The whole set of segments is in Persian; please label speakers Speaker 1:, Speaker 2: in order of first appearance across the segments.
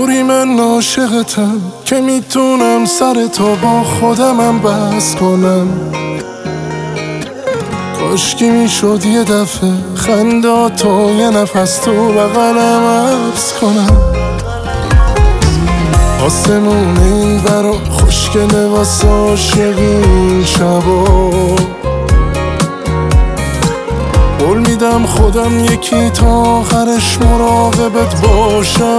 Speaker 1: طوری من عاشقتم که میتونم سر تو با خودمم بس کنم. کاشکی میشد یه دفعه خنداتو یه نفس تو بغلم حبس کنم. آسمون این برا خوشگله واسه عاشقین شبا. قول میدم خودم یکی تا آخرش مراقبت باشم.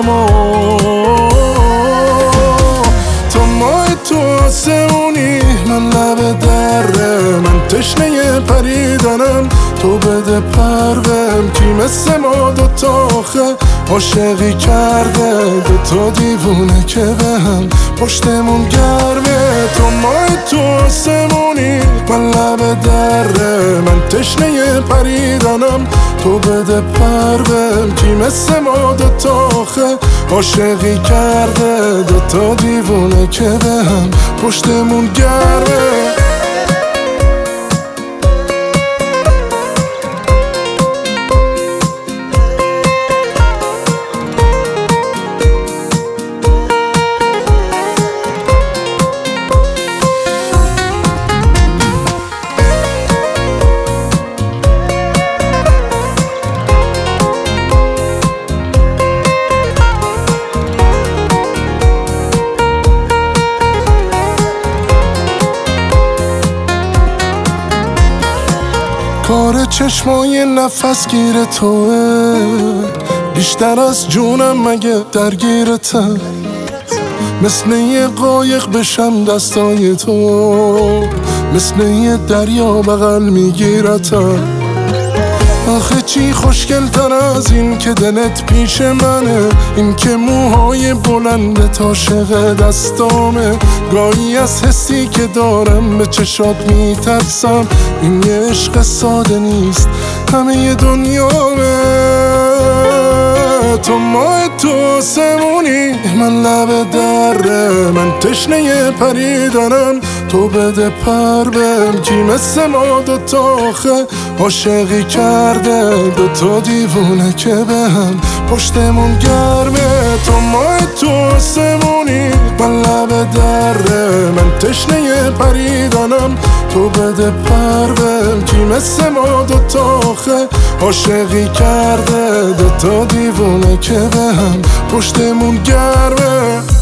Speaker 1: تو ماه تو آسمونی من لب دره، من تشنه پریدنم تو بده پروم. کی مثل ما دوتا آخه عاشقی کرده، دوتا دیوونه که به هم پشتمون گرمه. تو ماه تو آسمونی من لب دره، من تشنه پریدنم تو بده پروم. کی مثل ما دوتا آخه عاشقی کرده، دوتا دیوونه که به هم پشتمون گرمه. کار چشمای نفس گیر توه، بیشتر از جونم مگه درگیرتم. مثل یه قایق بشم دستای تو، مثل یه دریا بغل میگیرتم. آخه چی خوشگل تر از این که دلت پیش منه، این که موهای بلند عاشق دستامه. گاهی از حسی که دارم به چشات میترسم، این یه عشق ساده نیست همه ی دنیامه. تو ماه تو آسمونی من لب دره، من تشنه پریدنم تو بده پروم. کی مثل ما دوتا آخه عاشقی کرده، دوتا دیوونه که به هم پشتمون گرمه. تو ماه تو آسمونی من لب دره، من تشنه پریدنم تو بده پروم. کی مثل ما دوتا آخه عاشقی کرده، دوتا دیوونه که به هم پشتمون گرمه.